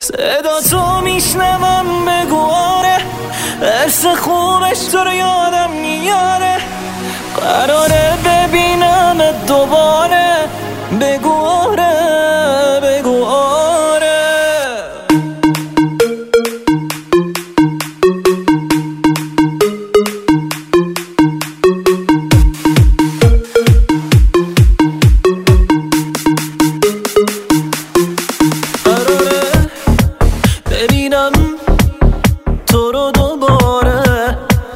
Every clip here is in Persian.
صدا تو میشنوم بگو آره، حس خوبش تو رو یادم میاره، قراره ببینم دوباره، بگو آره بگو آره. ببینم تو رو دوباره،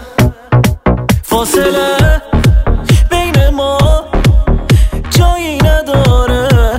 فاصله بین ما جایی نداره،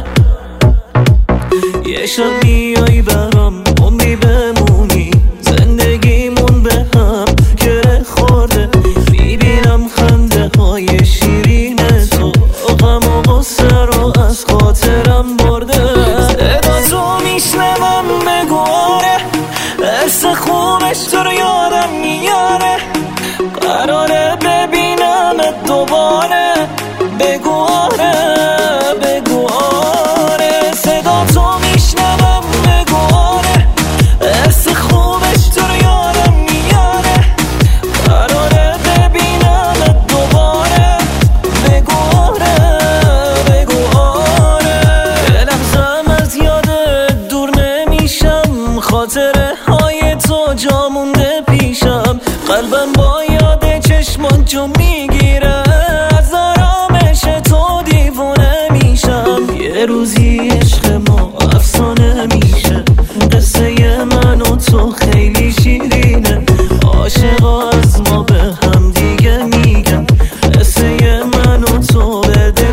یه شب میای برام عمری بمونی، زندگیمون به هم گره خورده، میبینم خنده های شیرین تو، غم و غصه رو از خاطرم برده. صدا تو میشنوم بگو آره، حس خوبش تو رو یادم میاره، قراره ببینم دوباره، بگو آره بگو آره. صدا تو میشنوم بگو آره، حس خوبش تو رو یادم میاره، قراره ببینم دوباره، بگو آره بگو آره. یه لحظه‌م از یادت دور نمیشم، خاطره های تو جا مونده پیشم، قلبم با یاد چشمات جو میگیره، از آرامش تو دیوونه میشم، یه روزی عشق ما افسانه میشه، قصه من و تو خیلی شیرینه، عاشقا از ما به هم دیگه میگن، قصه من و تو به دل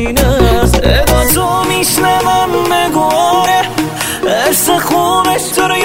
میشینه. صدا تو میشنوم بگو آره، حس خوبش تو رو